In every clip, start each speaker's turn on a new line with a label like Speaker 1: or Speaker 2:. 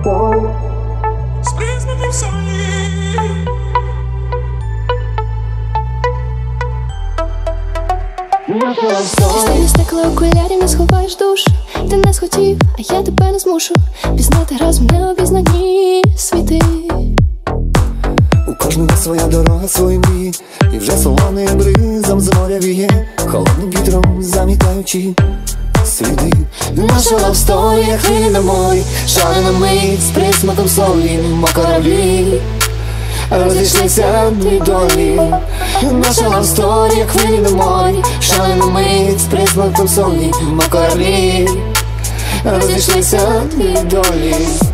Speaker 1: Ти не стекла окулярів, не сховаєш душ. Ти не схотів, а я тебе не змушу пізнати разом необізнані світи.
Speaker 2: У кожного своя дорога, свої мрії, і вже солоним бризом з моря віє, холодним вітром замітаючи сліди.
Speaker 1: Наша лавсторія, хвилі на морі, шалена мить з присмаком солі, мо кораблі розійшлися дві долі. Наша лавсторія, хвилі на морі, шалена мить з присмаком солі, мо кораблі розійшлися дві долі.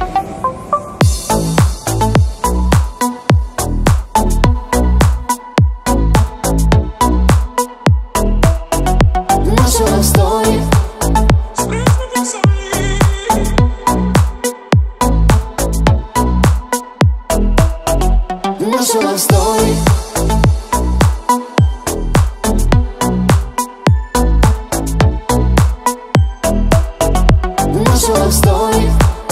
Speaker 1: Наша лавсторія, наша лавсторія, наша лавсторія,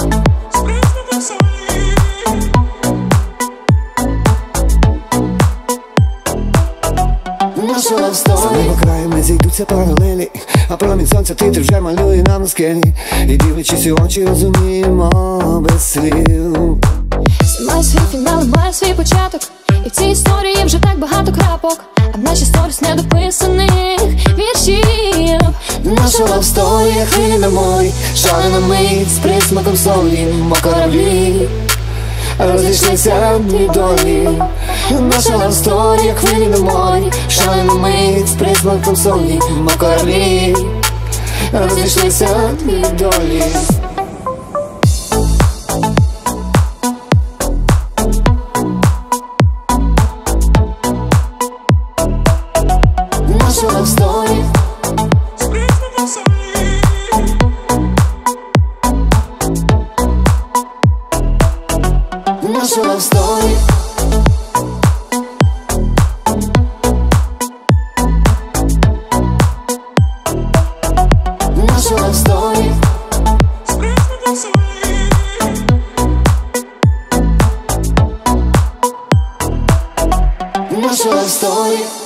Speaker 1: наша лавсторія.
Speaker 2: За небо краєм не зійдуться паралелі, а промінь сонця титр вже малює нам на скелі. І дивлячись у очі розуміємо без слів.
Speaker 1: Має свій фінал, має свій початок, і в цій історії вже так багато крапок, а в нашій сторіс недописаних віршів. Наша лавсторія, хвилі на морі, шалена мить з присмаком солі, мо кораблі розійшлися дві долі. Наша лавсторія, хвилі на морі, шалена мить з присмаком солі, мо кораблі розійшлися дві долі. Наша лавсторія, наша лавсторія, наша лавсторія, наша лавсторія.